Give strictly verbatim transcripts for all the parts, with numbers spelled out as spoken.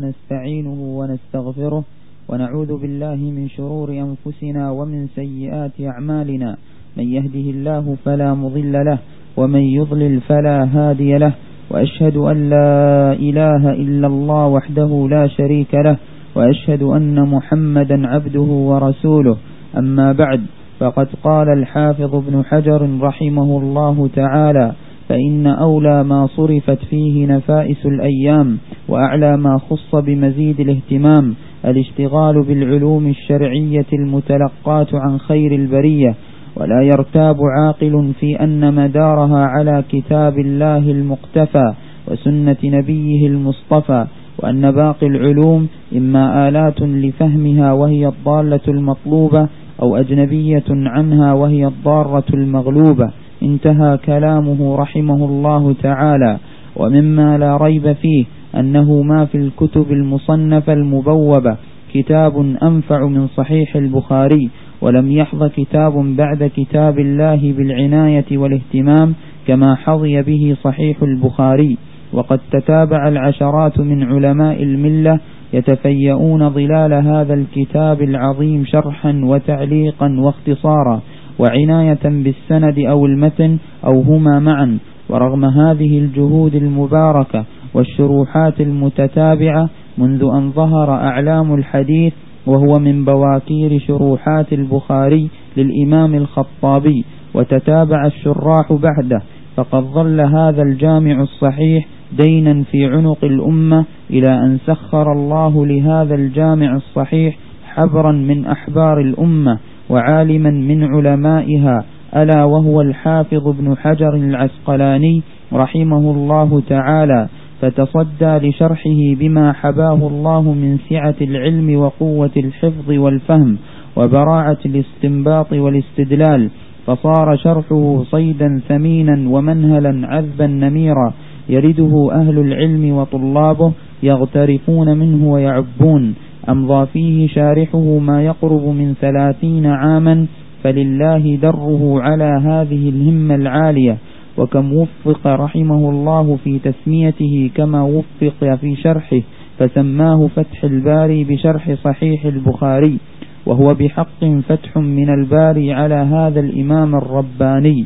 نستعينه ونستغفره ونعوذ بالله من شرور أنفسنا ومن سيئات أعمالنا، من يهده الله فلا مضل له ومن يضلل فلا هادي له، وأشهد أن لا إله إلا الله وحده لا شريك له، وأشهد أن محمدا عبده ورسوله. أما بعد، فقد قال الحافظ ابن حجر رحمه الله تعالى: فإن أولى ما صرفت فيه نفائس الأيام وأعلى ما خص بمزيد الاهتمام الاشتغال بالعلوم الشرعية المتلقاة عن خير البرية، ولا يرتاب عاقل في أن مدارها على كتاب الله المقتفى وسنة نبيه المصطفى، وأن باقي العلوم إما آلات لفهمها وهي الضالة المطلوبة، أو أجنبية عنها وهي الضارة المغلوبة. انتهى كلامه رحمه الله تعالى. ومما لا ريب فيه أنه ما في الكتب المصنفة المبوبة كتاب أنفع من صحيح البخاري، ولم يحظ كتاب بعد كتاب الله بالعناية والاهتمام كما حظي به صحيح البخاري. وقد تتابع العشرات من علماء الملة يتفيئون ظلال هذا الكتاب العظيم شرحا وتعليقا واختصارا وعناية بالسند أو المتن أو هما معا. ورغم هذه الجهود المباركة والشروحات المتتابعة منذ أن ظهر أعلام الحديث، وهو من بواكير شروحات البخاري للإمام الخطابي، وتتابع الشراح بعده، فقد ظل هذا الجامع الصحيح دينا في عنق الأمة إلى أن سخر الله لهذا الجامع الصحيح حبرا من أحبار الأمة وعالما من علمائها، ألا وهو الحافظ ابن حجر العسقلاني رحمه الله تعالى، فتصدى لشرحه بما حباه الله من سعة العلم وقوة الحفظ والفهم وبراعة الاستنباط والاستدلال، فصار شرحه صيدا ثمينا ومنهلا عذبا نميرا يرده أهل العلم وطلابه يغترفون منه ويعبون. أمضى فيه شارحه ما يقرب من ثلاثين عاما، فلله دره على هذه الهمة العالية. وكم وفق رحمه الله في تسميته كما وفق في شرحه، فسماه فتح الباري بشرح صحيح البخاري، وهو بحق فتح من الباري على هذا الإمام الرباني.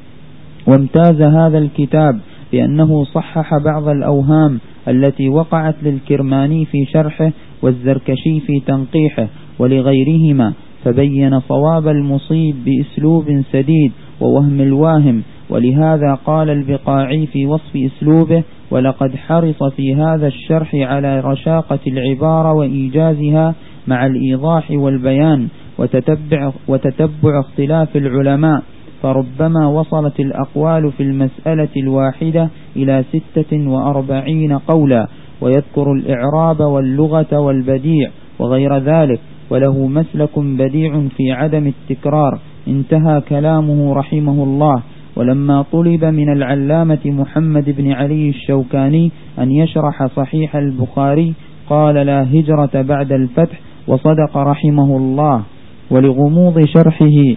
وامتاز هذا الكتاب بأنه صحح بعض الأوهام التي وقعت للكرماني في شرحه والزركشي في تنقيحه ولغيرهما، فبين صواب المصيب بأسلوب سديد ووهم الواهم. ولهذا قال البقاعي في وصف أسلوبه: ولقد حرص في هذا الشرح على رشاقة العبارة وإيجازها مع الإيضاح والبيان وتتبع, وتتبع اختلاف العلماء، فربما وصلت الأقوال في المسألة الواحدة إلى ستة وأربعين قولا، ويذكر الإعراب واللغة والبديع وغير ذلك، وله مسلك بديع في عدم التكرار. انتهى كلامه رحمه الله. ولما طلب من العلامة محمد بن علي الشوكاني أن يشرح صحيح البخاري قال: لا هجرة بعد الفتح، وصدق رحمه الله. ولغموض شرحه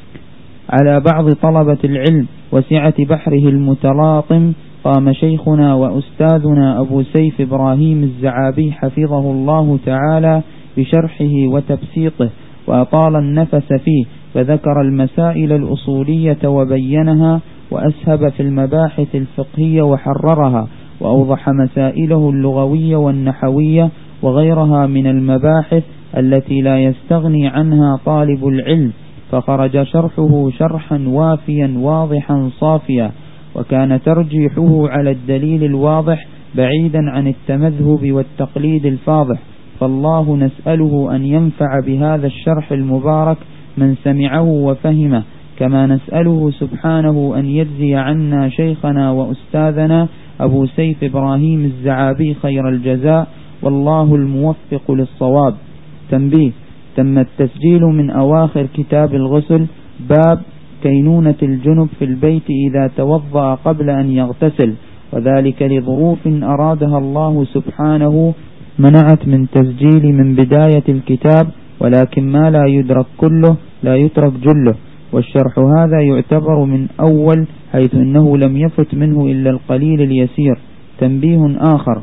على بعض طلبة العلم وسعة بحره المتلاطم قام شيخنا وأستاذنا أبو سيف إبراهيم الزعابي حفظه الله تعالى بشرحه وتبسيطه، وأطال النفس فيه، فذكر المسائل الأصولية وبينها، وأسهب في المباحث الفقهية وحررها، وأوضح مسائله اللغوية والنحوية وغيرها من المباحث التي لا يستغني عنها طالب العلم، فخرج شرحه شرحا وافيا واضحا صافيا، وكان ترجيحه على الدليل الواضح بعيدا عن التمذهب والتقليد الفاضح. فالله نسأله أن ينفع بهذا الشرح المبارك من سمعه وفهمه، كما نسأله سبحانه أن يجزي عنا شيخنا وأستاذنا أبو سيف إبراهيم الزعابي خير الجزاء، والله الموفق للصواب. تنبيه: تم التسجيل من أواخر كتاب الغسل، باب كينونة الجنب في البيت إذا توضأ قبل أن يغتسل، وذلك لظروف أرادها الله سبحانه منعت من تسجيل من بداية الكتاب، ولكن ما لا يدرك كله لا يترك جله، والشرح هذا يعتبر من أول، حيث أنه لم يفت منه إلا القليل اليسير. تنبيه آخر: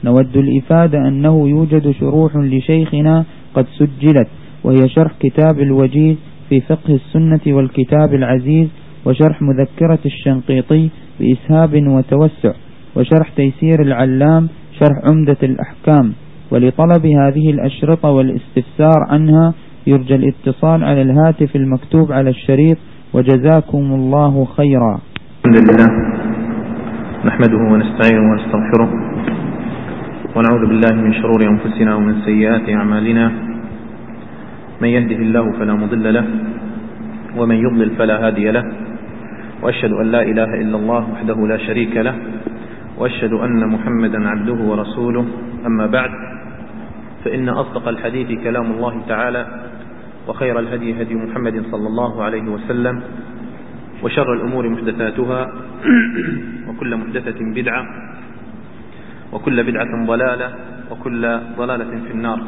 نود الإفادة أنه يوجد شروح لشيخنا قد سجلت، وهي شرح كتاب الوجيز في فقه السنة والكتاب العزيز، وشرح مذكرة الشنقيطي بإسهاب وتوسع، وشرح تيسير العلام شرح عمدة الأحكام. ولطلب هذه الأشرطة والاستفسار عنها يرجى الاتصال على الهاتف المكتوب على الشريط، وجزاكم الله خيرا. الحمد لله نحمده ونستعينه ونستغفره ونعوذ بالله من شرور أنفسنا ومن سيئات أعمالنا، من يهده الله فلا مضل له ومن يضلل فلا هادي له، وأشهد أن لا إله إلا الله وحده لا شريك له، وأشهد أن محمدا عبده ورسوله. أما بعد، فإن أصدق الحديث كلام الله تعالى، وخير الهدي هدي محمد صلى الله عليه وسلم، وشر الأمور محدثاتها وكل محدثة بدعة وكل بدعة ضلالة وكل ضلالة في النار.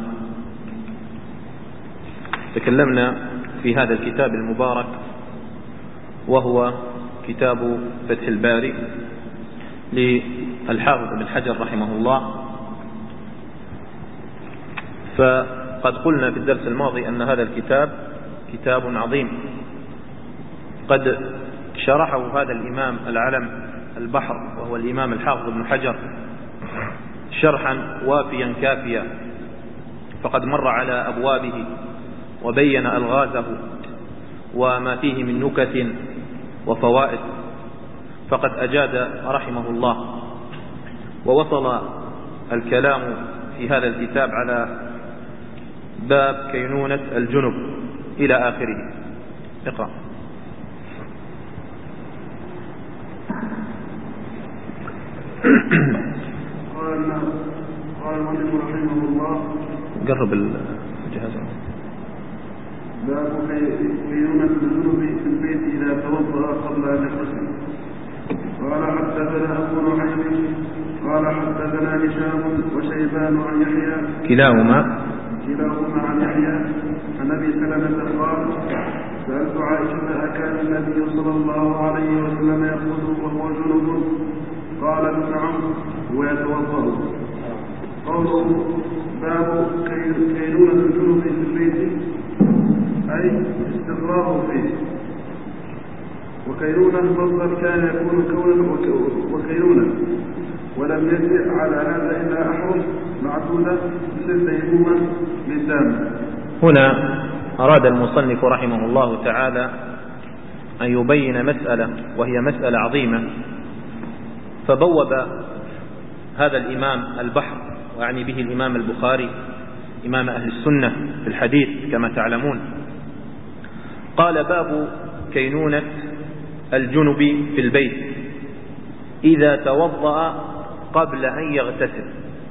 تكلمنا في هذا الكتاب المبارك وهو كتاب فتح الباري للحافظ ابن حجر رحمه الله. فقد قلنا في الدرس الماضي أن هذا الكتاب كتاب عظيم، قد شرحه هذا الإمام العلم البحر وهو الإمام الحافظ ابن حجر شرحا وافيا كافيا، فقد مر على أبوابه وبين ألغازه وما فيه من نكت وفوائد، فقد أجاد رحمه الله. ووصل الكلام في هذا الكتاب على باب كينونة الجنب إلى آخره. اقرأ. قال المؤلف رحمه الله: قرب الجهاز. باب كينونة الجنب في البيت إذا توضأ قبل أن يغتسل. قال حدثنا أبو نعيم قال حدثنا هشام وشيبان عن يحيى كلاهما كلاهما عن يحيى عن أبي سلمة قال: سألت عائشة أكان النبي صلى الله عليه وسلم يغتسل وهو جنب؟ قالت: نعم ويتوضأ. قوله باب كينونة الجنب في البيت أي استقراره فيه. وكينونة مصدر كان يكون كونا وكينونة، ولم يجئ على هذا إلا أحرف معدودة مثل ديمومة لسان. هنا أراد المصنف رحمه الله تعالى أن يبين مسألة، وهي مسألة عظيمة، فبوب هذا الإمام البحر، ويعني به الإمام البخاري إمام أهل السنة في الحديث كما تعلمون، قال: باب كينونة الجنب في البيت إذا توضأ قبل أن يغتسل.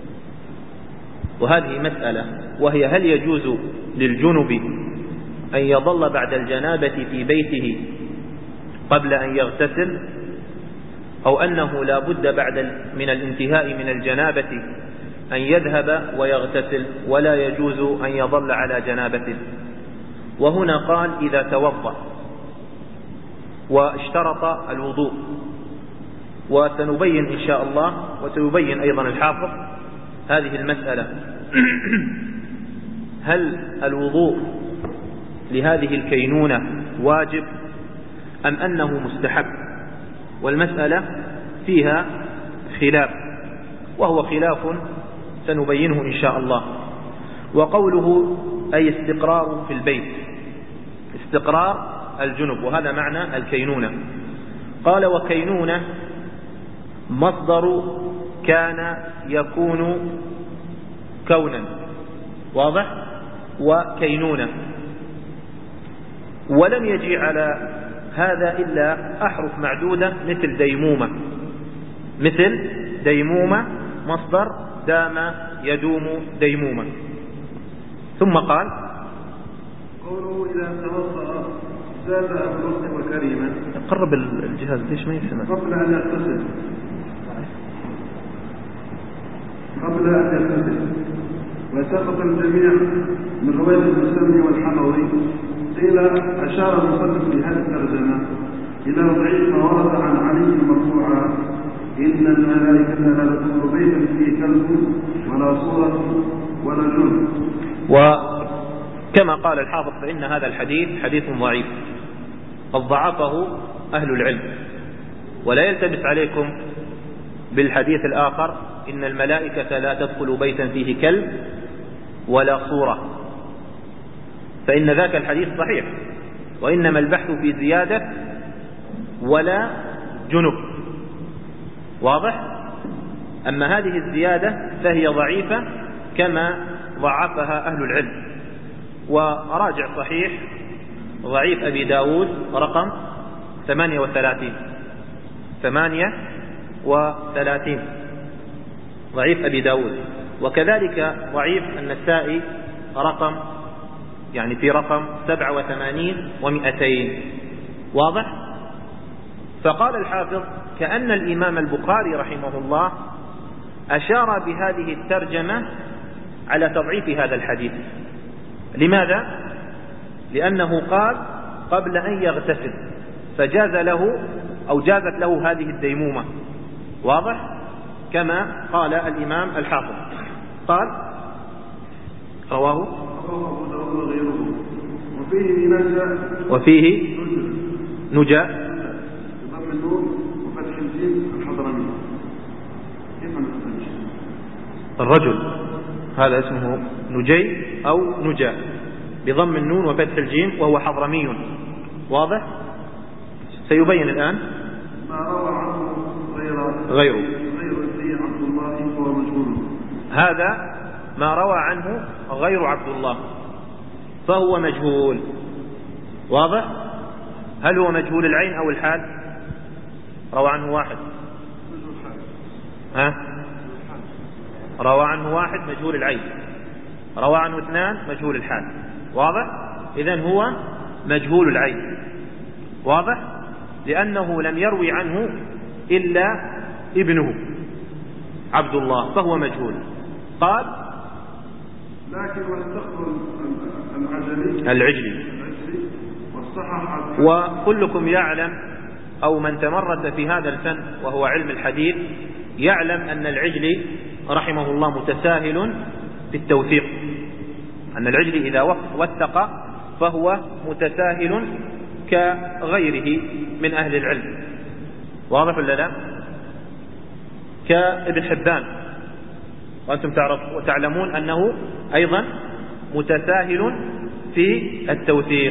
وهذه مسألة، وهي: هل يجوز للجنب أن يظل بعد الجنابة في بيته قبل أن يغتسل، أو أنه لا بد بعد من الانتهاء من الجنابة أن يذهب ويغتسل ولا يجوز أن يظل على جنابته؟ وهنا قال: إذا توضأ، واشترط الوضوء. وسنبين إن شاء الله، وسيبين أيضا الحافظ هذه المسألة، هل الوضوء لهذه الكينونة واجب أم أنه مستحب؟ والمسألة فيها خلاف، وهو خلاف سنبينه إن شاء الله. وقوله أي استقرار في البيت، استقرار الجنب، وهذا معنى الكينونة. قال: وكينونة مصدر كان يكون كونا، واضح؟ وكينونة، ولم يجي على هذا إلا أحرف معدودة مثل ديمومة، مثل ديمومة مصدر دام يدوم ديمومة. ثم قال: قوله إذا توضأ زاد أبو الوقت وكريما. قرب الجهاز ليش ما يسمع؟ قبل أن يغتسل قبل أن يغتسل وسقط الجميع من رواية المسلم والحموي. قيل أشار المصنف في هذه الترجمة إلى ضعيف ما ورد عن علي مرفوعا إن الملائكة لا تدخل بيتا فيه كلب ولا صورة ولا جن. وكما قال الحافظ فإن هذا الحديث حديث ضعيف قد ضعفه أهل العلم، ولا يلتبس عليكم بالحديث الآخر إن الملائكة لا تدخل بيتا فيه كلب ولا صورة، فإن ذاك الحديث صحيح، وإنما البحث في زيادة ولا جنب، واضح؟ أما هذه الزيادة فهي ضعيفة كما ضعفها أهل العلم. وراجع صحيح ضعيف أبي داود رقم ثمانية وثلاثين ثمانية وثلاثين ضعيف أبي داود، وكذلك ضعيف النسائي رقم يعني في رقم سبعة وثمانين ومئتين، واضح؟ فقال الحافظ كأن الإمام البخاري رحمه الله أشار بهذه الترجمة على تضعيف هذا الحديث. لماذا؟ لأنه قال قبل أن يغتسل، فجاز له أو جازت له هذه الديمومة، واضح؟ كما قال الإمام الحافظ قال رواه وفيه نجا وفيه نجا بضم النون وفتح الجيم الحضرمي. الرجل هذا اسمه نجي أو نجا بضم النون وفتح الجيم وهو حضرمي، واضح؟ سيبين الآن. ما روى عنه غيره غيره غير عبد الله فهو مجهول. هذا ما روى عنه غير عبد الله فهو مجهول، واضح؟ هل هو مجهول العين أو الحال؟ روى عنه واحد ها؟ روى عنه واحد مجهول العين، روى عنه اثنان مجهول الحال، واضح؟ إذن هو مجهول العين، واضح؟ لأنه لم يروي عنه إلا ابنه عبد الله فهو مجهول. قال لكن واستخدم العجلي العجلي، وكلكم يعلم أو من تمرس في هذا الفن وهو علم الحديث يعلم أن العجلي رحمه الله متساهل في التوثيق، أن العجلي إذا وثق فهو متساهل كغيره من أهل العلم، واضح ولا لا؟ كابن حبان، وأنتم تعلمون أنه أيضا متساهل في التوثيق.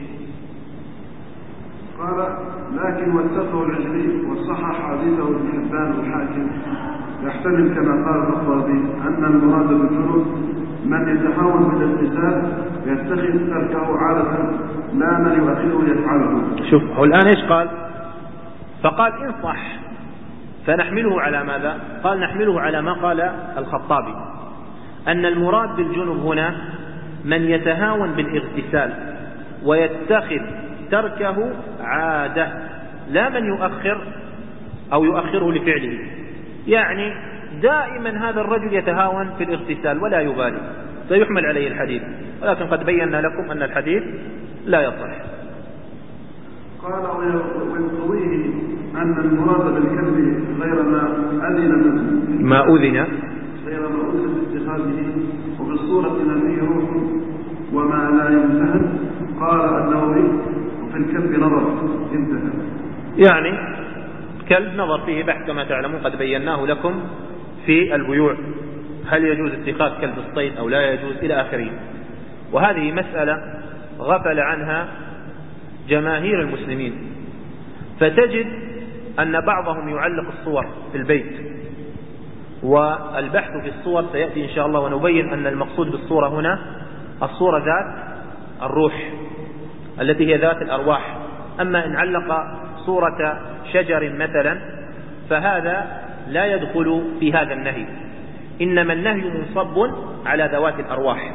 قال لكن وثقه العجلي وصحح حديثه ابن حبان والحاكم، يحتمل كما قال الخطابي أن المراد بالجنوب من يتهاون بالاغتسال يتخذ تركه عادة لا من يؤخره يفعله. شوف هو الآن إيش قال؟ فقال إن صح فنحمله على ماذا؟ قال نحمله على ما قال الخطابي أن المراد بالجنوب هنا من يتهاون بالاغتسال ويتخذ تركه عادة لا من يؤخر أو يؤخره لفعله، يعني دائما هذا الرجل يتهاون في الاغتسال ولا يبالي، سيحمل عليه الحديث، ولكن قد بينا لكم أن الحديث لا يصح. قال ويقضيه أن المراد بالكلب غير ما أذن ما أذن غير ما أذن اتخاذه، وفي الصورة ما فيه روح وما لا يمتهن. قال النووي وفي الكلب نظر انتهى. يعني كلب نظر فيه بحث كما تعلمون قد بيناه لكم في البيوع، هل يجوز اتخاذ كلب الصيد أو لا يجوز إلى آخره. وهذه مسألة غفل عنها جماهير المسلمين، فتجد أن بعضهم يعلق الصور في البيت، والبحث في الصور سيأتي إن شاء الله ونبين أن المقصود بالصورة هنا الصورة ذات الروح التي هي ذات الأرواح. أما إن علق صورة شجر مثلا فهذا لا يدخل في هذا النهي، إنما النهي منصب على ذوات الأرواح.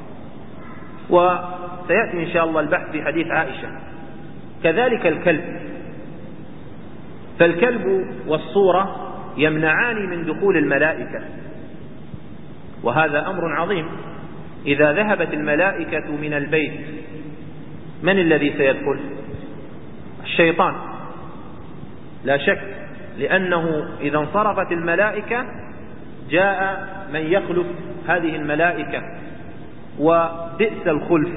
وسيأتي إن شاء الله البحث في حديث عائشة. كذلك الكلب، فالكلب والصورة يمنعان من دخول الملائكة، وهذا أمر عظيم. إذا ذهبت الملائكة من البيت من الذي سيدخل؟ الشيطان لا شك، لأنه إذا انصرفت الملائكة جاء من يخلف هذه الملائكة وبئس الخلف.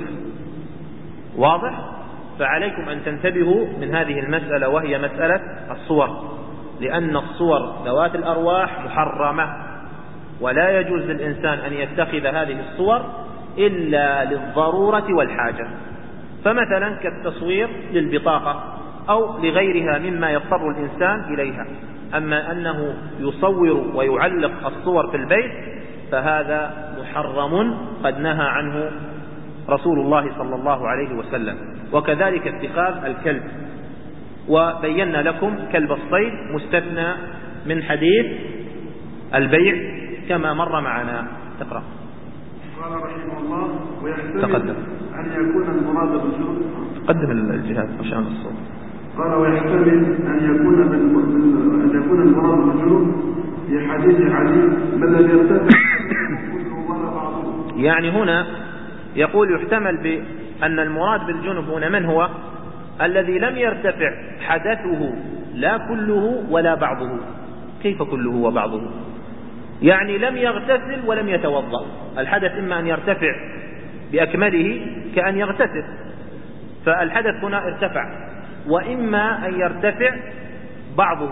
واضح؟ فعليكم أن تنتبهوا من هذه المسألة، وهي مسألة الصور، لأن الصور ذوات الأرواح محرمة، ولا يجوز للإنسان أن يتخذ هذه الصور إلا للضرورة والحاجة. فمثلا كالتصوير للبطاقة أو لغيرها مما يضطر الإنسان إليها. أما أنه يصور ويعلق الصور في البيت فهذا محرم قد نهى عنه رسول الله صلى الله عليه وسلم. وكذلك اتخاذ الكلب، وبينا لكم كلب الصيد مستثنى من حديث البيع كما مر معنا. تقرأ. قال رحمه الله: ويحتمل تقدم. أن يكون المراد بالجنب. قدم الجهاد عشان الصوت. قال: ويحتمل أن يكون أن يكون المراد بالجنب في حديث علي من لم يرتفع كله ولا بعضه. يعني هنا يقول يحتمل بأن المراد بالجنب هنا من هو؟ الذي لم يرتفع حدثه لا كله ولا بعضه. كيف كله وبعضه؟ يعني لم يغتسل ولم يتوضأ. الحدث إما أن يرتفع بأكمله كأن يغتسل، فالحدث هنا ارتفع، وإما أن يرتفع بعضه.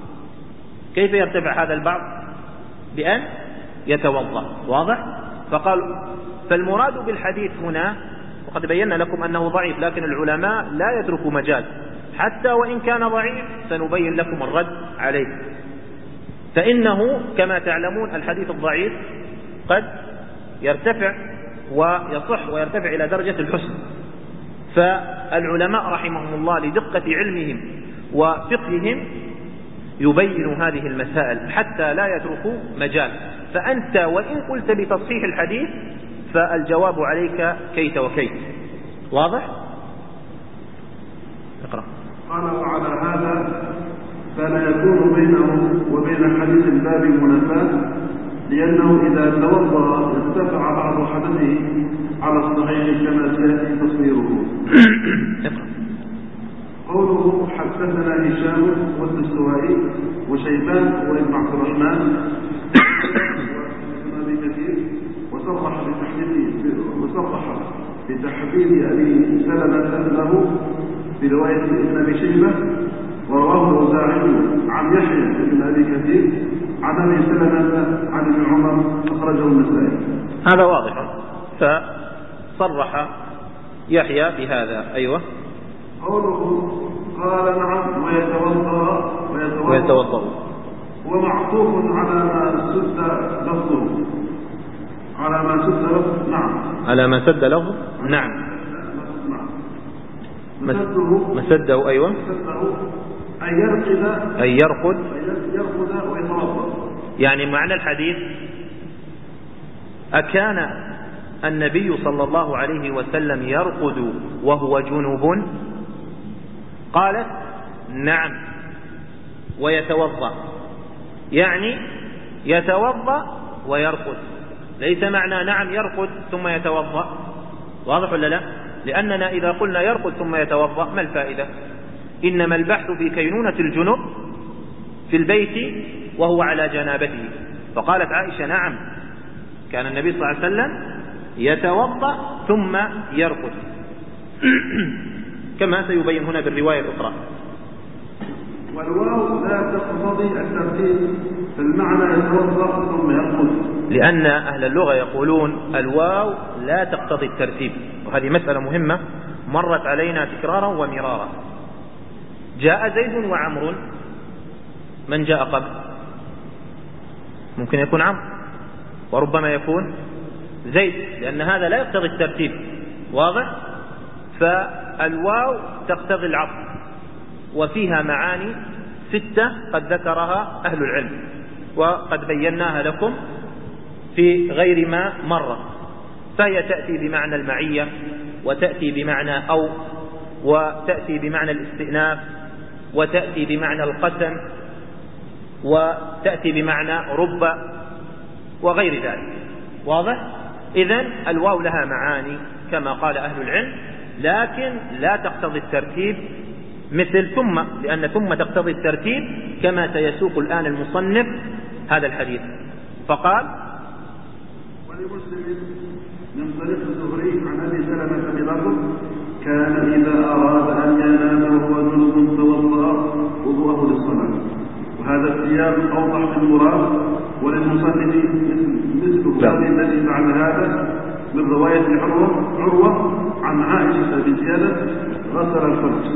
كيف يرتفع هذا البعض؟ بأن يتوضأ. واضح؟ فقال فالمراد بالحديث هنا، وقد بينا لكم أنه ضعيف، لكن العلماء لا يتركوا مجال حتى وإن كان ضعيف سنبين لكم الرد عليه. فإنه كما تعلمون الحديث الضعيف قد يرتفع ويصح ويرتفع إلى درجة الحسن. فالعلماء رحمهم الله لدقة علمهم وفقههم يبين هذه المسائل حتى لا يتركوا مجال. فأنت وإن قلت بتصحيح الحديث فالجواب عليك كيت وكيت. واضح؟ اقرأ. قال: وعلى هذا فلا يكون بينه وبين حديث الباب منافاة، لأنه إذا توضأ ارتفع بعض حدثه على الصحيح كما سيأتي تصويره. قوله: حدثنا هشام والدستوائي وشيبان وابن عبد الرحمن وابن أبي كثير، وصرح بتحديد وصرح بتحديد أبي سلمة له برواية ابن أبي شيبة، ورواه الأوزاعي عن يحيى بن أبي كثير عن أبي سلمة عن ابن عمر، أخرجه النسائي. هذا واضح. فصرح يحيى بهذا. أيوة. قوله: قال: نعم ويتوضأ ويتوضأ ومعطوف على ما سد لفظه على ما سد لفظه نعم على ما سد لفظه نعم مسده مسده. أيوة. مسده أن يرقد أن يرقد يرقد ويتوضأ. يعني معنى الحديث: أكان النبي صلى الله عليه وسلم يرقد وهو جنوب؟ قالت: نعم ويتوضأ. يعني يتوضأ ويرقد، ليس معنى نعم يرقد ثم يتوضأ. واضح ولا لا؟ لأننا إذا قلنا يرقد ثم يتوضأ ما الفائدة؟ إنما البحث في كينونة الجنب في البيت وهو على جنابته. فقالت عائشة: نعم كان النبي صلى الله عليه وسلم يتوضأ ثم يرقد كما سيبين هنا بالرواية الأخرى. والواو لا تقتضي الترتيب في المعنى يتوضأ ثم يرقد، لأن أهل اللغة يقولون الواو لا تقتضي الترتيب، وهذه مسألة مهمة مرت علينا تكرارا ومرارا. جاء زيد وعمر، من جاء قبل؟ ممكن يكون عمرو وربما يكون زيد، لأن هذا لا يقتضي الترتيب. واضح؟ فالواو تقتضي العطف، وفيها معاني ستة قد ذكرها أهل العلم وقد بيناها لكم في غير ما مرة. فهي تأتي بمعنى المعية، وتأتي بمعنى أو، وتأتي بمعنى الاستئناف، وتأتي بمعنى القسم، وتأتي بمعنى رب، وغير ذلك. واضح؟ إذن الواو لها معاني كما قال أهل العلم، لكن لا تقتضي الترتيب مثل ثم، لأن ثم تقتضي الترتيب كما سيسوق الآن المصنف هذا الحديث. فقال: ولمسلم من طريق الزهري عن أبي سلمة بلفظ: كان إذا أراد أن ينام وهو جنب توضأ وضوءه للصلاة. وهذا السياق أوضح في المراد. وللمصنف مثل هذا الذي فعل هذا من رواية عروة عروة عن عائشة بزيادة: غسل الفرج.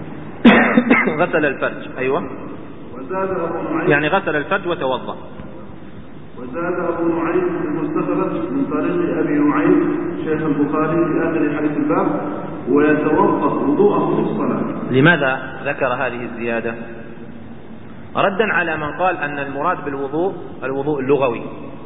غسل الفرج، أيوة. وزاد أبو نعيم، يعني غسل الفرج وتوضأ. وزاد أبو نعيم المستخرج من طريق أبي نعيم شيخ البخاري في آخر حديث الباب: ويتوضأ وضوءه للصلاة. لماذا ذكر هذه الزيادة؟ ردا على من قال أن المراد بالوضوء الوضوء اللغوي،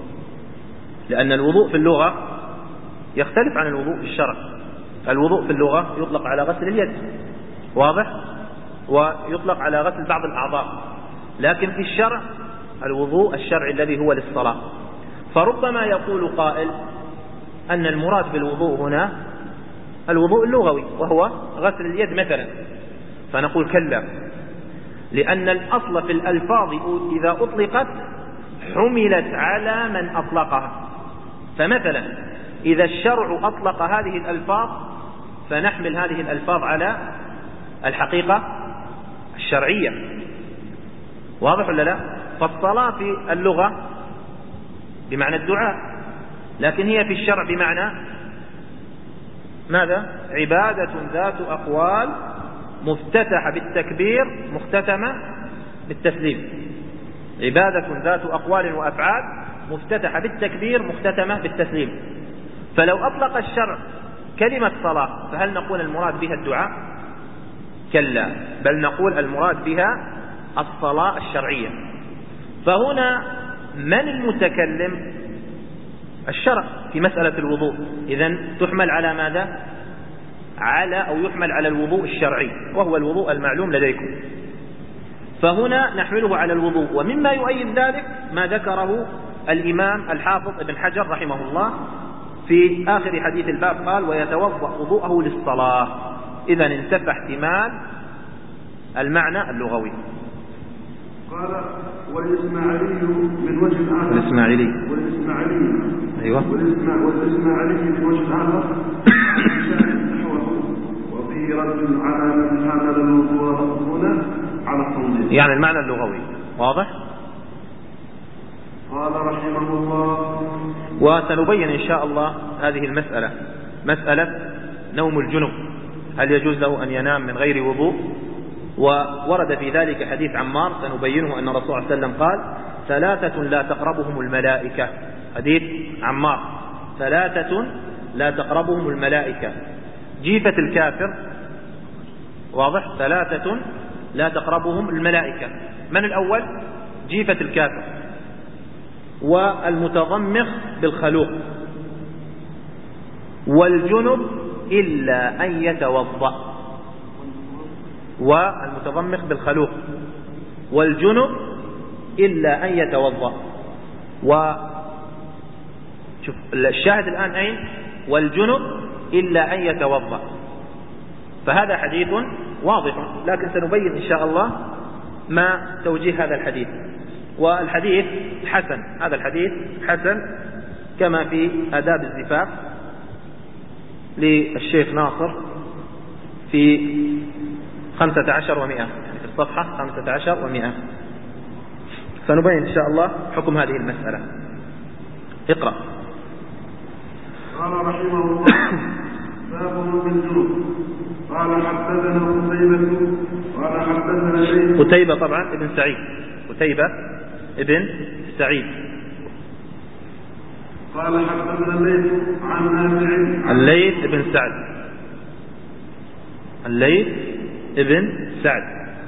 لأن الوضوء في اللغة يختلف عن الوضوء في الشرع. الوضوء في اللغة يطلق على غسل اليد، واضح، ويطلق على غسل بعض الأعضاء، لكن في الشرع الوضوء الشرعي الذي هو للصلاة. فربما يقول قائل أن المراد بالوضوء هنا الوضوء اللغوي وهو غسل اليد مثلا، فنقول كلا، لأن الأصل في الألفاظ إذا أطلقت حملت على من أطلقها. فمثلا إذا الشرع أطلق هذه الألفاظ فنحمل هذه الألفاظ على الحقيقة الشرعية، واضح ولا لا؟ فالصلاة في اللغة بمعنى الدعاء، لكن هي في الشرع بمعنى ماذا؟ عبادة ذات أقوال مفتتحة بالتكبير مختتمة بالتسليم. عبادة ذات أقوال وأفعال مفتتحة بالتكبير مختتمة بالتسليم. فلو أطلق الشرع كلمة صلاة فهل نقول المراد بها الدعاء؟ كلا، بل نقول المراد بها الصلاة الشرعية. فهنا من المتكلم؟ الشرع في مسألة الوضوء، إذن تحمل على ماذا؟ على أو يحمل على الوضوء الشرعي وهو الوضوء المعلوم لديكم. فهنا نحمله على الوضوء. ومما يؤيد ذلك ما ذكره الإمام الحافظ ابن حجر رحمه الله في آخر حديث الباب، قال: ويتوضأ وضوءه للصلاة. إذن انتفى احتمال المعنى اللغوي. قال: والإسماعيلي من وجه آخر. الإسماعيلي والإسماعيلي أيوة. والإسماعيلي من وجه آخر نحوه، وفيه رد على من حمل الوضوء هنا على التنظيم، يعني المعنى اللغوي واضح. قال رحمه الله: وسنبين إن شاء الله هذه المسألة، مسألة نوم الجنب، هل يجوز له أن ينام من غير وضوء؟ وورد في ذلك حديث عمار سنبينه أن الرسول صلى الله عليه وسلم قال: ثلاثة لا تقربهم الملائكة. حديث عمار: ثلاثة لا تقربهم الملائكة. جيفة الكافر، واضح، ثلاثة لا تقربهم الملائكة. من الأول؟ جيفة الكافر، والمتضمخ بالخلوق، والجنب إلا أن يتوضأ. والمتضمخ بالخلوق والجنب إلا أن يتوضأ. وشوف الشاهد الآن أين؟ والجنب إلا أن يتوضأ. فهذا حديث واضح، لكن سنبين إن شاء الله ما توجيه هذا الحديث. والحديث حسن، هذا الحديث حسن كما في آداب الزفاف للشيخ ناصر في خمسة عشر ومئة، في الصفحة خمسة عشر ومئة. سنبين إن شاء الله حكم هذه المسألة. اقرأ. قال رحمه الله: باب بالجنوب. قال حدثنا قتيبة قال حدثنا الليث. قتيبة طبعا ابن سعيد، قتيبة ابن سعيد. قال حدثنا الليث عن نافع. الليث ابن سعد، الليث ابن سعد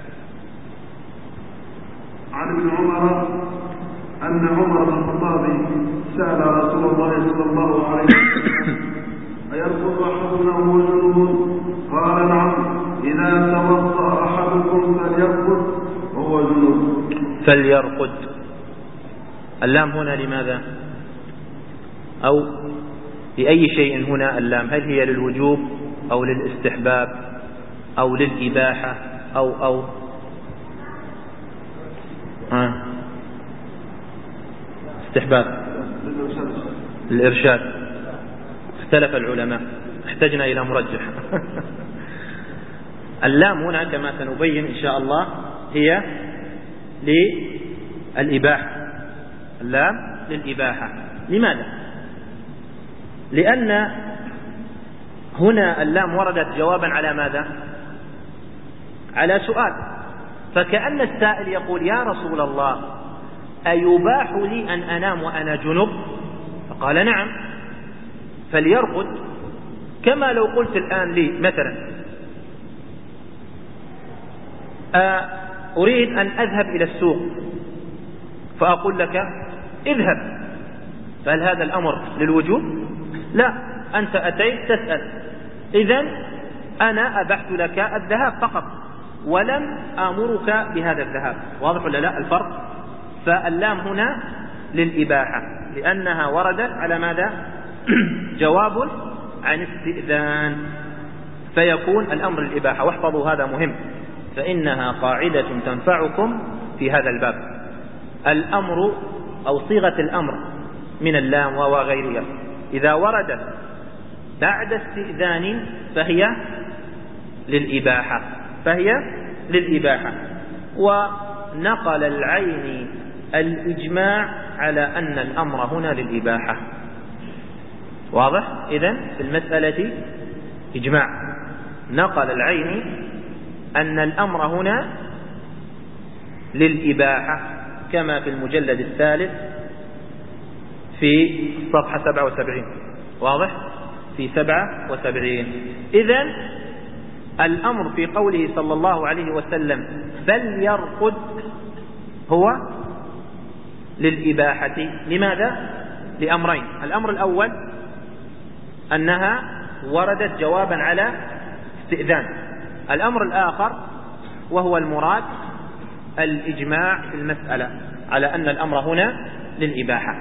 عن ابن عمر أن عمر بن الخطاب سأل رسول الله صلى الله عليه وسلم: أيرقد أحدنا وهو جنوب؟ قال: نعم، إذا توضأ أحدكم فليرقد وهو جنوب. فليرقد، اللام هنا لماذا؟ أو لأي شيء هنا اللام؟ هل هي للوجوب أو للاستحباب أو للإباحة أو أو آه. استحباب الإرشاد. اختلف العلماء، احتجنا إلى مرجح. اللام هنا كما سنبين إن شاء الله هي للإباحة، اللام للإباحة. لماذا؟ لأن هنا اللام وردت جوابا على ماذا؟ على سؤال. فكأن السائل يقول يا رسول الله أيباح لي أن أنام وأنا جنب؟ فقال نعم، فليرقد. كما لو قلت الآن لي مثلا أريد أن أذهب إلى السوق فأقول لك اذهب، فهل هذا الأمر للوجوب؟ لا، أنت أتيت تسأل، إذن أنا أبحت لك الذهاب فقط ولم آمرك بهذا الذهاب. واضح ولا لا الفرق؟ فاللام هنا للإباحة لأنها وردت على ماذا؟ جواب عن استئذان، فيكون الأمر للإباحة. واحفظوا هذا مهم، فإنها قاعدة تنفعكم في هذا الباب. الأمر أو صيغة الأمر من اللام وغيرها إذا وردت بعد استئذان فهي للإباحة، فهي للإباحة. ونقل العين الإجماع على أن الأمر هنا للإباحة. واضح؟ إذن في المسألة إجماع. نقل العين أن الأمر هنا للإباحة كما في المجلد الثالث في صفحة سبعة وسبعين. واضح؟ في سبعة وسبعين. إذن الأمر في قوله صلى الله عليه وسلم فليرقد هو للإباحة. لماذا؟ لأمرين. الأمر الأول أنها وردت جوابا على استئذان. الأمر الآخر وهو المراد الإجماع في المسألة على أن الأمر هنا للإباحة.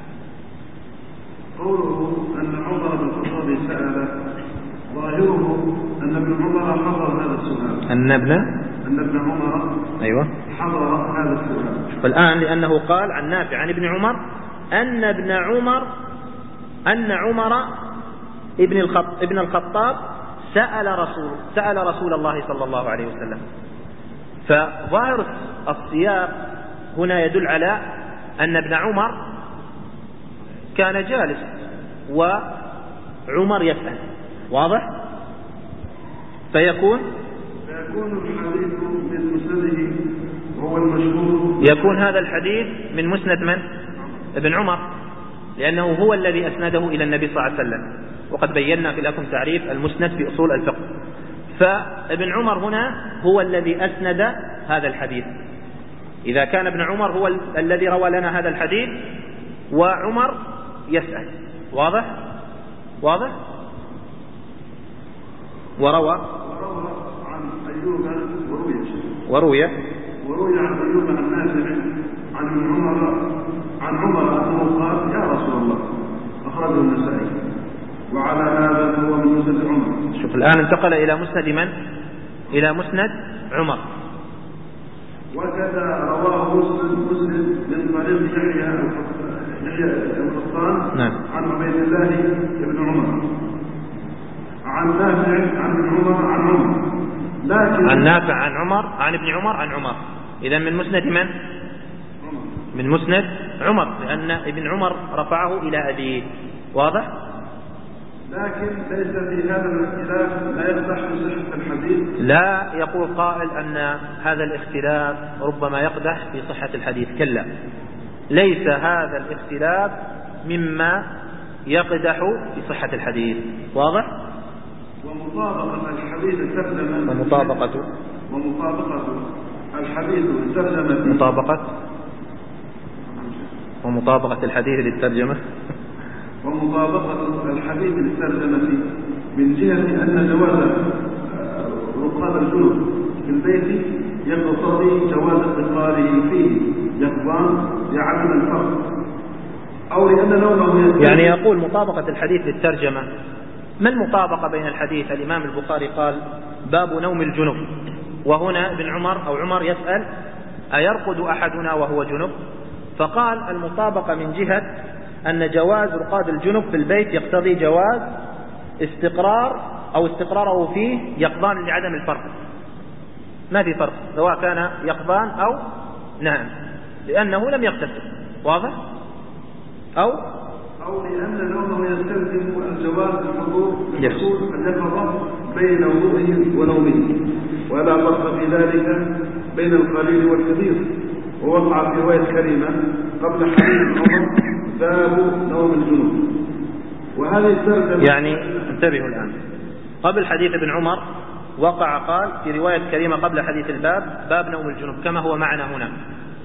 قوله أن عمر بن الخطاب سأل ظاهره أن ابن عمر حضر هذا السؤال. أن ابن أن ابن عمر أيوة حضر هذا السؤال. والآن لأنه قال عن نافع عن ابن عمر أن ابن عمر أن عمر ابن الخط ابن الخطاب سأل رسول سأل رسول الله صلى الله عليه وسلم. فظاهر السياق هنا يدل على أن ابن عمر كان جالس وعمر يسأل. واضح؟ فيكون فيكون الحديث من مسنده وهو المشهور. يكون هذا الحديث من مسند من؟ ابن عمر، لأنه هو الذي أسنده إلى النبي صلى الله عليه وسلم. وقد بينا في لكم تعريف المسند في أصول الفقه. فابن عمر هنا هو الذي أسند هذا الحديث. إذا كان ابن عمر هو ال الذي روى لنا هذا الحديث وعمر يسأل. واضح؟ واضح؟ وروى عن أيوب وروي وروي وروي عن أيوب عن نافع عن ابن عمر عن عمر أنه قال يا رسول الله، أخرجه النسائي. وعلى هذا هو من مسند عمر. شوف الآن انتقل إلى مسند من؟ إلى مسند عمر. وكذا رواه مسلم مسلم من طريق يحيى يحيى القطان نعم. عن عبيد الله بن عمر عن نافع عن ابن عمر عن عمر. لكن عن نافع عن عمر عن ابن عمر عن عمر. إذا من مسند من؟ من مسند عمر، لأن ابن عمر رفعه إلى أبيه. واضح؟ لكن ليس في هذا الاختلاف لا يصح صحة الحديث. لا يقول قائل أن هذا الاختلاف ربما يقدح في صحة الحديث. كلا، ليس هذا الاختلاف مما يقدح في صحة الحديث. واضح؟ ومطابقة الحديث الترجمة ومطابقة ومطابقة الحديث الترجمة مطابقة ومطابقة الحديث للترجمة ومطابقة الحديث للترجمة من جهة أن جواز رقاد الجنوب في البيت يقتضي جواز اقراره فيه يقضان لعدم الفرق، أو لأن نومه يعني يقول مطابقة الحديث للترجمة. ما المطابقة بين الحديث؟ الإمام البخاري قال باب نوم الجنوب، وهنا ابن عمر أو عمر يسأل أيرقد أحدنا وهو جنب؟ فقال المطابقة من جهة أن جواز رقاد الجنب في البيت يقتضي جواز استقرار أو استقراره فيه يقظان لعدم الفرق، ما في فرق سواء كان يقظان أو نائم لأنه لم يغتسل. واضح؟ أو أو لأن نومه يستلزم الجواز الحضور لحصول اليقظة بين وضوءه ونومه، ولا فرق في ذلك بين القليل والكثير. ووقع في رواية كريمة قبل حديث عمر باب نوم الجنوب، وهذه الترجمة يعني انتبهوا الآن، قبل حديث ابن عمر وقع قال في رواية كريمة قبل حديث الباب باب نوم الجنوب كما هو معنا هنا.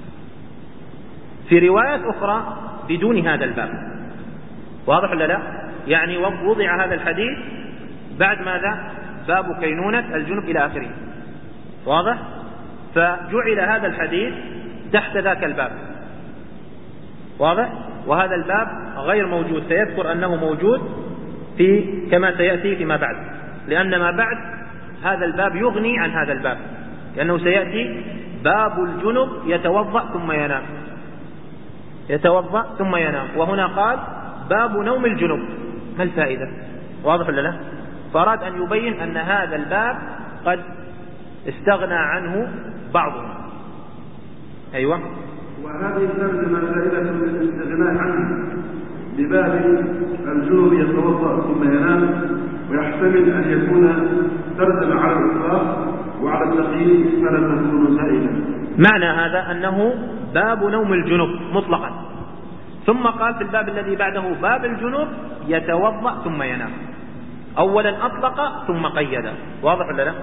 في رواية أخرى بدون هذا الباب. واضح ولا لا؟ يعني وضع هذا الحديث بعد ماذا؟ باب كينونة الجنوب إلى آخره. واضح؟ فجعل هذا الحديث تحت ذاك الباب. واضح؟ وهذا الباب غير موجود، سيذكر أنه موجود في كما سيأتي فيما بعد، لأن ما بعد هذا الباب يغني عن هذا الباب، لأنه سيأتي باب الجنب يتوضأ ثم ينام، يتوضأ ثم ينام، وهنا قال باب نوم الجنب. ما الفائدة؟ واضح ولا لا؟ فأراد أن يبين أن هذا الباب قد استغنى عنه بعضهم. أيوة. وهذه الترجمة زائدة للاستغناء عنه بباب الجنب يتوضأ ثم ينام، ويحتمل أن يكون ترجمة على الإطلاق وعلى التقييد فلا تكون زائدة. معنى هذا أنه باب نوم الجنب مطلقا، ثم قال في الباب الذي بعده باب الجنب يتوضأ ثم ينام. أولا أطلق ثم قيد. واضح ولا لا؟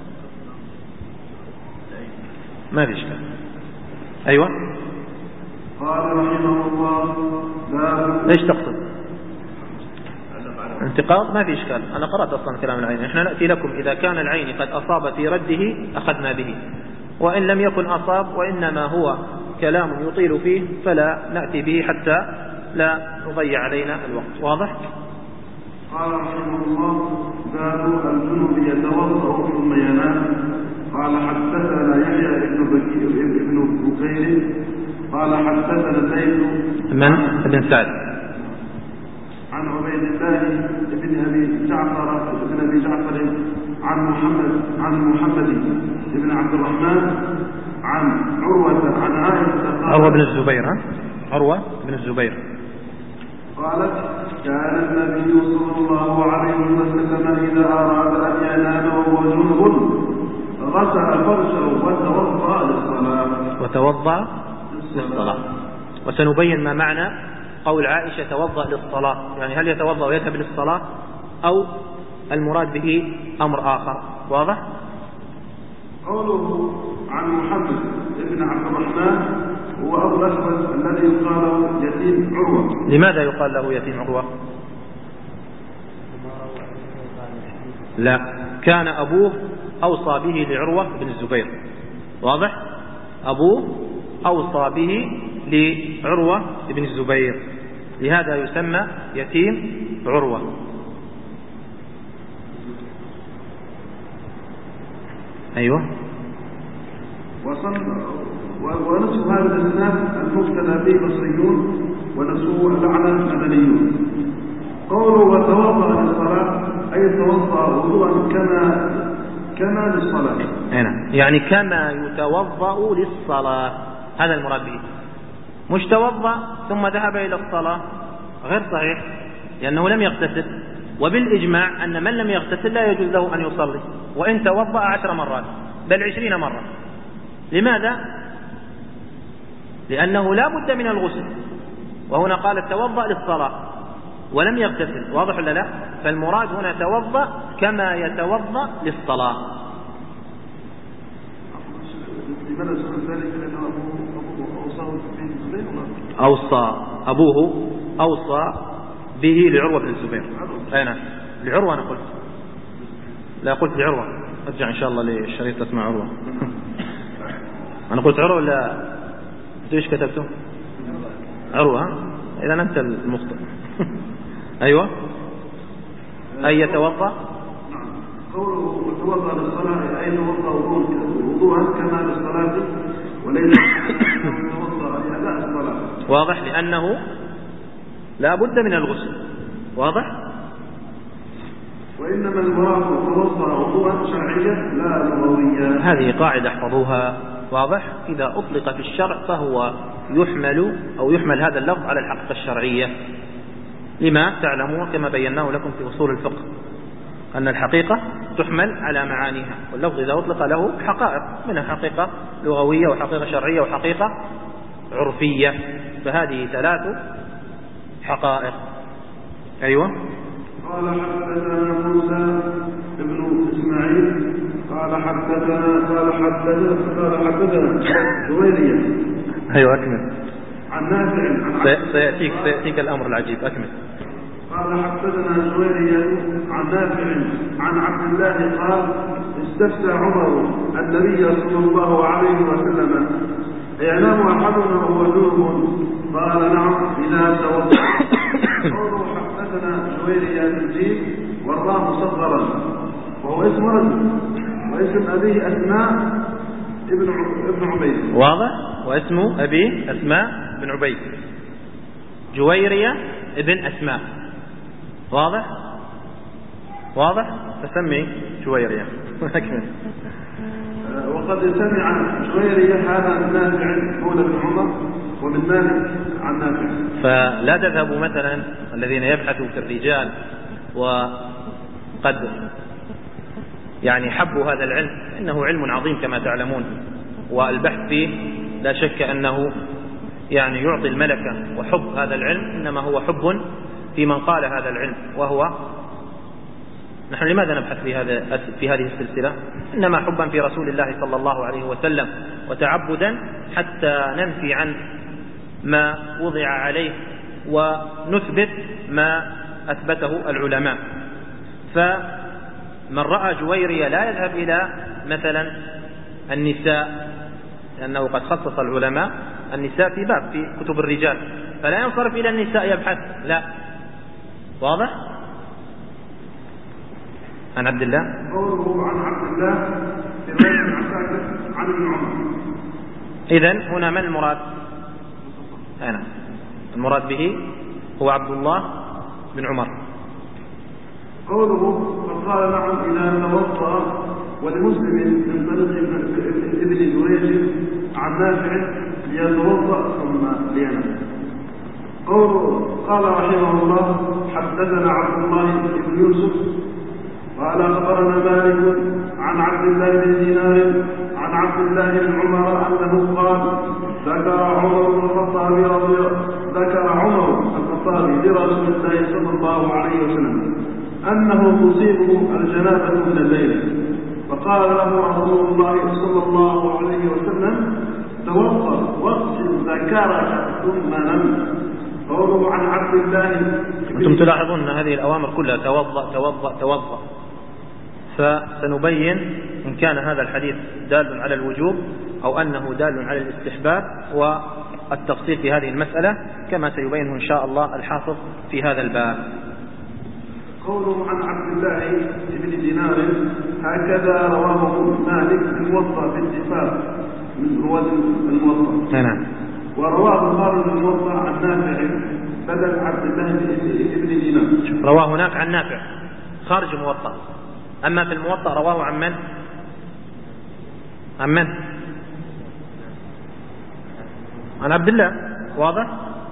ما في إشكال. أيوة. قال رحمه الله باب. إيش تقصد؟ انتقاض؟ ما في إشكال، أنا قرأت أصلا كلام العين. إحنا نأتي لكم إذا كان العين قد أصاب في رده أخذنا به، وإن لم يكن أصاب وإنما هو كلام يطيل فيه فلا نأتي به حتى لا نضيع علينا الوقت. واضح؟ قال رحمه الله باب الجنب يتوضأ ثم ينام. قال حدثنا يحيى بن بكير بن بكير قال حدثنا زيد من ابن سعد عن عبيد الله بن ابي جعفر بن ابي جعفر عن محمد عن محمد بن عبد الرحمن عن عروة عن عائشة عروة بن الزبير. ها عروة بن الزبير قالت كان النبي صلى الله عليه وسلم إذا أراد أن ينام وهو جنب غسل فرجه وتوضأ للصلاة وتوضأ للصلاة. وسنبين ما معنى قول عائشة توضأ للصلاة، يعني هل يتوضأ ويذهب للصلاة أو المراد به أمر آخر. واضح؟ قوله عن محمد بن عبد الرحمن هو أبو الأسود الذي يقال له يتيم عروة. لماذا يقال له يتيم عروة؟ لا، كان أبوه أوصى به لعروة بن الزبير. واضح؟ أبوه أوصى به لعروة بن الزبير، لهذا يسمى يتيم عروة. أيوة. ونصف هذا الإسناد المبتدأ به بصريون ونصفه الأعلى مدنيون. قوله وتوضأ للصلاة أي توضأ وضوءا كما كما للصلاة. هنا يعني كما يتوضأ للصلاة، هذا المراد به. مش توضأ ثم ذهب إلى الصلاة، غير صحيح، لأنه لم يغتسل، وبالإجماع أن من لم يغتسل لا يجوز له أن يصلي وإن توضأ عشر مرات بل عشرين مرة. لماذا؟ لأنه لا بد من الغسل، وهنا قال توضأ للصلاة ولم يغتسل. واضح ولا لا؟ فالمراد هنا توضأ كما يتوضأ للصلاة. أوصى أبوه أوصى به لعروة بن الزبير. أين لعروة؟ أنا قلت لا، قلت لعروة. ارجع إن شاء الله للشريط تسمع عروة. أنا قلت عروة ولا أنتوا إيش كتبتم؟ عروة. إذا أنت المخطئ. أيوة. أي يتوضأ. قوله توضأ للصلاة أي توضأ وضوءا كما للصلاة وليس توضأ لأداء الصلاة. واضح؟ لأنه لا بد من الغسل. واضح؟ وإنما المراد توضأ وضوءا شرعيا لا لغويا. هذه قاعدة احفظوها. واضح؟ إذا أطلق في الشرع فهو يحمل أو يحمل هذا اللفظ على الحقيقة الشرعية، لما تعلمون كما بيناه لكم في أصول الفقه أن الحقيقة تحمل على معانيها، واللفظ إذا أطلق له حقائق، منها حقيقة لغوية وحقيقة شرعية وحقيقة عرفية، فهذه ثلاث حقائق. أيوة. قال حدثنا موسى ابن إسماعيل قال حدثنا قال حدثنا قال حدثنا جويرية. أيوة أكمل. عن نافع عن سيأتيك سيأتيك الأمر العجيب. أكمل. قال حدثنا جويرية عن نافع عن عبد الله قال استفتى عمر النبي صلى الله عليه وسلم أينام أحدنا وهو جنب؟ قال نعم إذا توضأ. قوله حدثنا جويرية بالجيم والراء مصغرا وهو اسم رجل واسم أبيه أسماء ابن ابن عبيد. واضح؟ واسم أبيه أسماء بن عبيد. جويرية ابن أسماء. واضح؟ واضح؟ فسمي جويرية. وقد سمع جويرية هذا من نافع مولى بن عمر ومن مالك عن نافع. فلا تذهبوا مثلا الذين يبحثوا في الرجال وقد يعني حبوا هذا العلم، إنه علم عظيم كما تعلمون، والبحث فيه لا شك أنه يعني يعطي الملكة وحب هذا العلم، إنما هو حب في من قال هذا العلم، وهو نحن لماذا نبحث في هذا في هذه السلسلة؟ إنما حبا في رسول الله صلى الله عليه وسلم وتعبدا حتى ننفي عنه ما وضع عليه ونثبت ما أثبته العلماء. فمن رأى جويرية لا يذهب إلى مثلا النساء، لأنه قد خصص العلماء النساء في باب في كتب الرجال، فلا ينصرف إلى النساء يبحث، لا. واضح؟ عن عبد الله قوله عن عبد الله في رواية عساكر عن ابن عمر. إذن هنا من المراد؟ هنا المراد به هو عبد الله بن عمر. قوله فقال نعم إذا توضأ، ولمسلم من طريق ابن جريج عن نافع ليتوضأ ثم لينام. قوله قال رحمه الله حدثنا عبد الله بن يوسف قال أخبرنا مالك عن عبد الله بن دينار عن عبد الله بن عمر أنه قال ذكر عمر بن الخطاب رضي ذكر عمر الخطاب لرسول الله صلى الله عليه وسلم أنه تصيبه الجنابة من الليل، فقال له رسول الله صلى الله عليه وسلم توضأ واغسل ذكرك ثم نم. قوله عن عبد الله. أنتم تلاحظون أن هذه الأوامر كلها توضأ توضأ توضأ، فسنبين إن كان هذا الحديث دال على الوجوب أو أنه دال على الاستحباب والتفصيل في هذه المسألة كما سيبينه إن شاء الله الحافظ في هذا الباب. قوله عن عبد الله بن دينار هكذا رواه مالك الموطأ باتفاق من رواه الموطأ. نعم. ورواه خالد الموطأ عن نافع بدل عبد الله بن دينار. رواه هناك عن نافع خارج الموطأ، أما في الموطأ رواه عن من؟ عن من؟ عن عبد الله. واضح؟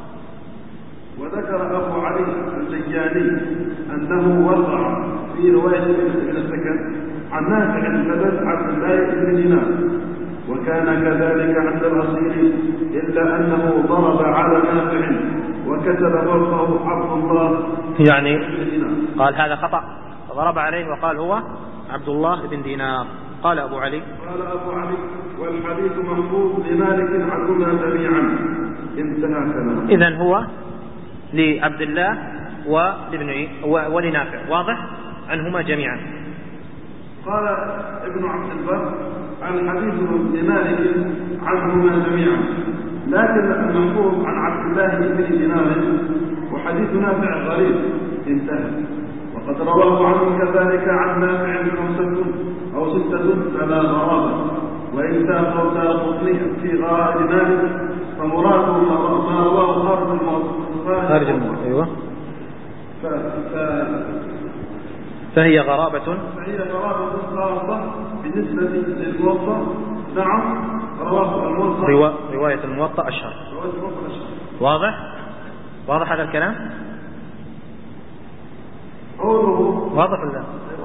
وذكر أبو علي الزياني أنه وقع في رواية ابن السكن عن نافع بدل عبد الله بن دينار، وكان كذلك عند الأصيل إلا أنه ضرب على نافع وكتب وفقه عبد الله يعني قال هذا خطأ، ضرب عليه وقال هو عبد الله بن دينار. قال أبو علي قال أبو علي والحديث محفوظ لمالك عنهما جميعا. انتهى كلامه. إذن هو لعبد الله ولابن ولنافع، واضح عنهما جميعا. قال ابن عبد البر الحديث لمالك عنهما جميعا، لكن المحفوظ عن عبد الله بن دينار وحديث نافع غريب. انتهى. وقد رواه عنه كذلك عن نافع خمسة أو ستة فلا غرابة، وإن ساق دارقطني في غرائب مالك فمراده ما رواه خارج الموضوع خارج الموضوع أيوة. ف... ف... فهي غرابة فهي غرابة خاصة بالنسبة للموضوع. نعم رواه الموضوع روا... رواية الموضوع أشهر. واضح؟ واضح هذا الكلام؟ واضح ولا؟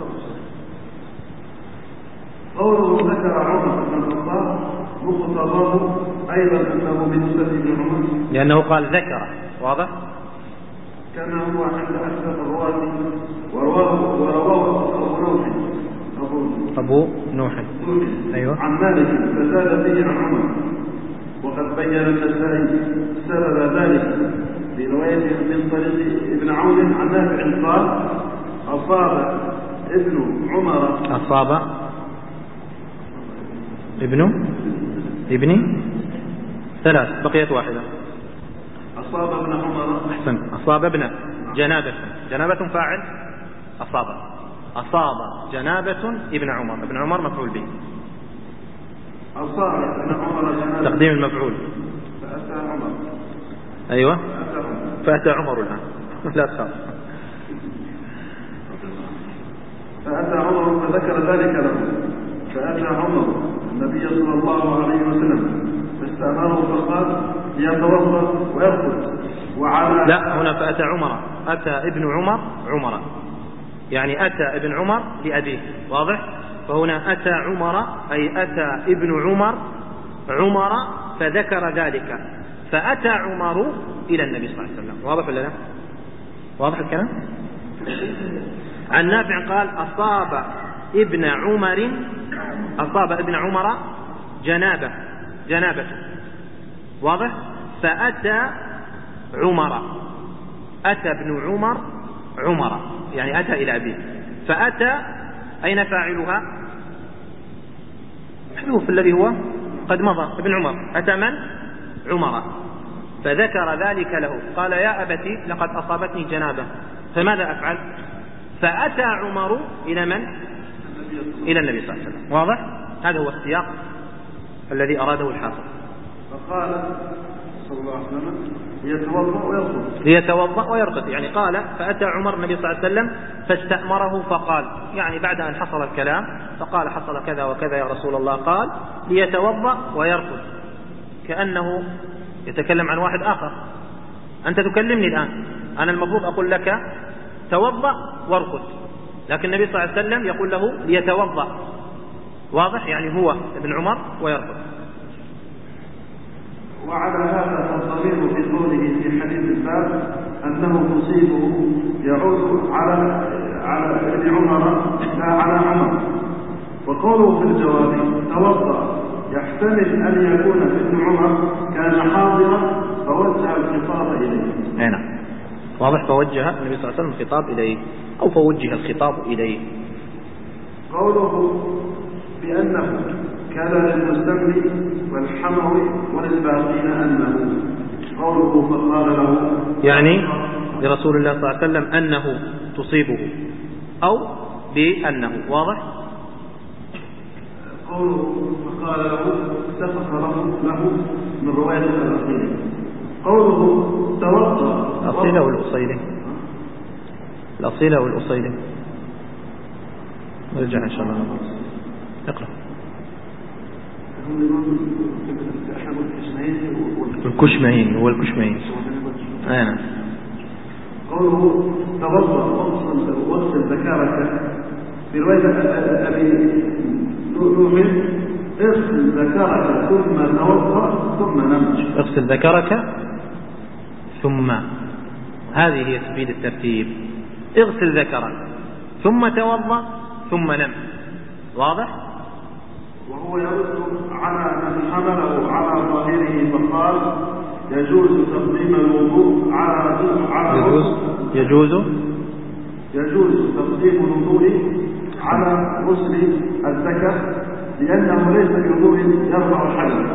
قوله ذكر عمر بن الخطاب مقتضاه أيضا أنه بالنسبة لعمر لأنه قال ذكر. واضح؟ كما هو عند أكثر الرواة ورواه ورواه أبو نوح أبو نوح أيوة عن مالك فزاد فيه عن عمر. وقد بين النسائي سبب ذلك برواية من طريق ابن عون عن نافع قال أصاب ابن عمر أصاب ابن ابن ثلاث بقيت واحدة. أصاب ابن عمر أحسن. أصاب ابن جنابة. جنابة فاعل أصاب. أصاب جنابة ابن عمر. ابن عمر مفعول به. أصاب ابن عمر جنابة تقديم المفعول. فأتى عمر أيوة فأتى عمر الآن لا تخاف. فأتى عمر فذكر ذلك له فأتى عمر النبي صلى الله عليه وسلم فاستأمره فقال ليتوضأ ويرقد وعلى لا هنا فأتى عمر. أتى ابن عمر عمر يعني أتى ابن عمر لأبيه. واضح؟ فهنا أتى عمر أي أتى ابن عمر عمر فذكر ذلك فأتى عمر إلى النبي صلى الله عليه وسلم. واضح ولا لا؟ واضح الكلام؟ عن نافع قال أصاب ابن عمر أصاب ابن عمر جنابة جنابة. واضح؟ فأتى عمر. أتى ابن عمر عمر يعني أتى إلى أبيه. فأتى أين فاعلها؟ محذوف الذي هو قد مضى ابن عمر. أتى من؟ عمر. فذكر ذلك له قال يا أبتي لقد أصابتني جنابة فماذا أفعل؟ فأتى عمر إلى من؟ إلى النبي صلى الله عليه وسلم. واضح؟ هذا هو السياق الذي أراده الحافظ. فقال صلى الله عليه وسلم ليتوضأ ويرقد ليتوضأ ويرقد يعني قال فأتى عمر النبي صلى الله عليه وسلم فاستأمره فقال يعني بعد أن حصل الكلام فقال حصل كذا وكذا يا رسول الله قال ليتوضأ ويرقد كأنه يتكلم عن واحد آخر. أنت تكلمني الآن أنا المفروض أقول لك توضأ وارقد لكن النبي صلى الله عليه وسلم يقول له ليتوضأ. واضح؟ يعني هو ابن عمر ويرقد. وعلى هذا الضمير في قوله في حديث الباب أنه تصيبه يعود على على ابن عمر لا على عمر. وقوله في الجواب توضأ يحتمل أن يكون ابن عمر كان حاضرا فوجه الخطاب إليه. نعم واضح. فوجه النبي صلى الله عليه وسلم الخطاب إليه أو فوجه الخطاب إليه. قوله بأنه كان للمستملي والحموي وللباقين أنه قوله فقال له يعني لرسول الله صلى الله عليه وسلم أنه تصيبه أو بأنه. واضح؟ قوله فقال له سقط له له من رواية الأصيلي. قوله توضأ الأصيلة والأصيلة الأصيلة والأصيلة نرجع إن شاء الله. اقرأ. الكشمهين هو الكشمهين. أنا قوله توضأ واغسل ذكرك في رواية أبي نوح اغسل ذكرك ثم توضأ ثم نم. اغسل ذكرك ثم هذه هي تفيد الترتيب. اغسل ذكرك ثم توضأ ثم نم. واضح؟ وهو يرد على من حمله على ظاهره فقال يجوز تقديم الوضوء على على يجوز يجوز يجوز تقديم الوضوء على غسل الذكر لأنه ليس بوضوء يرفع الحدث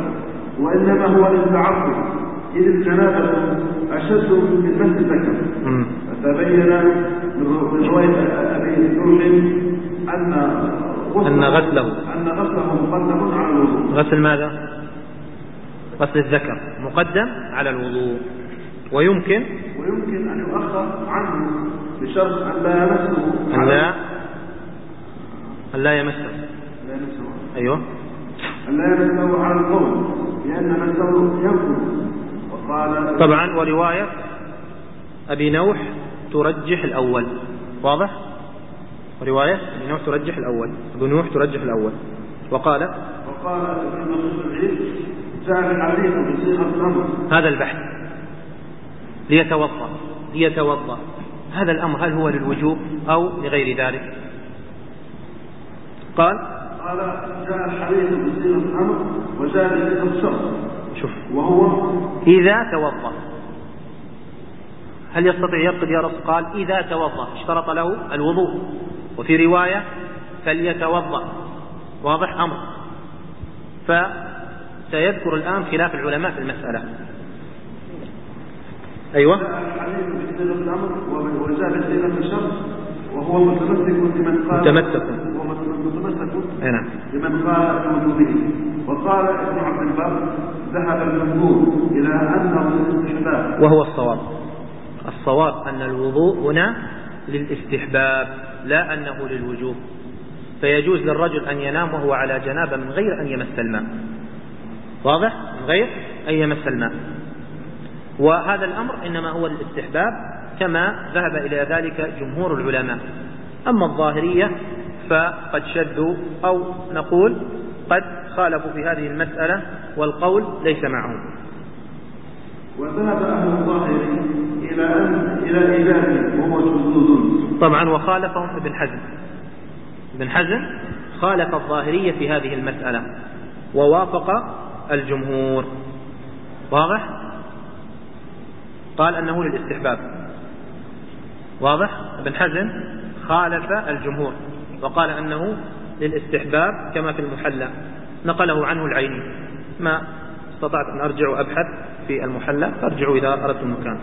وإنما هو للتعبد إذ الجنابة أشد من مس الذكر تبين من رواية أبي نوح أن أن غسله أن غسله مقدم على الوضوء. غسل ماذا؟ غسل الذكر مقدم على الوضوء، ويمكن ويمكن أن يؤخر عنه بشرط أن لا يمسه أن لا أن لا يمسه أيوه أن لا يمسه على القول لأن مسه ينقض. وقال طبعا ورواية أبي نوح ترجح الأول، واضح؟ رواية أبي نوح ترجح الأول، أبي نوح ترجح الأول. وقال وقال ابن مسعود جاء الحديث بصيغة الأمر. هذا البحث ليتوضأ ليتوضأ هذا الأمر هل هو للوجوب أو لغير ذلك؟ قال قال جاء الحديث بصيغة الأمر وجاء بصيغة الشرط. شوف وهو إذا توضأ، هل يستطيع يرقد يا رسول؟ قال إذا توضأ، اشترط له الوضوء. وفي رواية فليتوضأ، واضح أمر. فسيذكر الآن خلاف العلماء في المسألة. أيوة الحديث بصيغة الأمر وجاء بصيغة الشرط وهو متمسك لمن قال متمسك متمسك نعم لمن قال بوجوده. وقال ابن عبد البر ذهب الجمهور إلى أنه للاستحباب وهو الصواب. الصواب أن الوضوء هنا للاستحباب لا أنه للوجوب، فيجوز للرجل أن ينام وهو على جنابة من غير أن يمس الماء، واضح؟ من غير أن يمس الماء. وهذا الأمر إنما هو للاستحباب كما ذهب إلى ذلك جمهور العلماء. أما الظاهرية فقد شدوا أو نقول قد خالفوا في هذه المسألة والقول ليس معهم. وذهب أهل الظاهر إلى أن إلى إيجابه وهو شذوذ. طبعا وخالفهم ابن حزم. ابن حزم خالف الظاهرية في هذه المسألة ووافق الجمهور، واضح؟ قال أنه للاستحباب، واضح؟ ابن حزم خالف الجمهور وقال أنه للاستحباب كما في المحلى، نقله عنه العيني. ما استطعت أن أرجع وأبحث في المحلى فارجعوا إذا أردت المكان.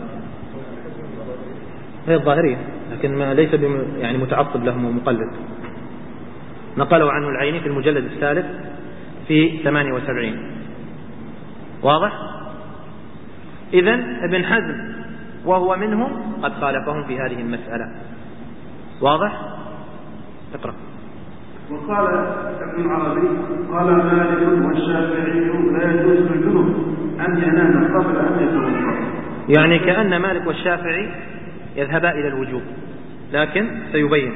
هي الظاهرية لكن ما ليس يعني متعصب لهم ومقلد. نقله عنه العيني في المجلد الثالث في ثمانية وسبعين، واضح؟ إذن ابن حزم وهو منهم قد خالفهم في هذه المسألة، واضح؟ اقرأ. وقال ابن العربي قال مالك والشافعي لا يجوز للجنب أن ينام قبل أن يتوضأ. يعني كأن مالك والشافعي يذهبا إلى الوجوب، لكن سيبين.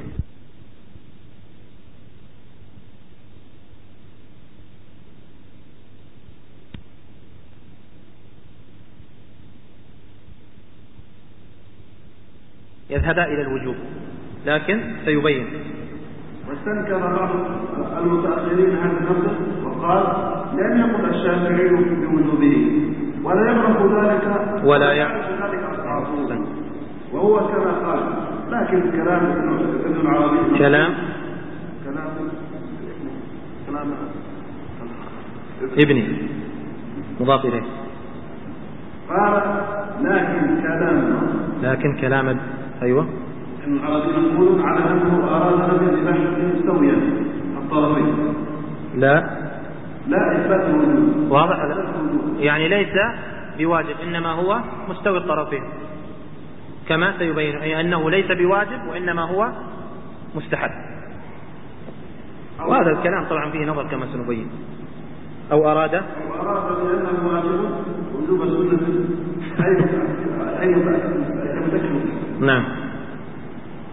يذهبا إلى الوجوب لكن سيبين. واستنكر بعض المتأخرين هذا النص وقال لن يقل الشافعي بوجوبه ولا يعرف ذلك ولا يعرف ذلك أصحابه، وهو كما قال. لكن كلام ابن العربي كلام كلام كلام ابني مضاف إليه. قال لكن كلام لكن كلام أيوة ابن العربي يقول على أنه أراد نفي الإباحة مستويا الطرفين، لا لا إثبات الوجود، واضح هذا؟ يعني ليس بواجب إنما هو مستوي الطرفين كما سيبين، أي أنه ليس بواجب وإنما هو مستحب. وهذا الكلام طبعا فيه نظر كما سنبين. أو أراد أو أراد بأنه واجب وجوب السنة أي أي متكلم. نعم.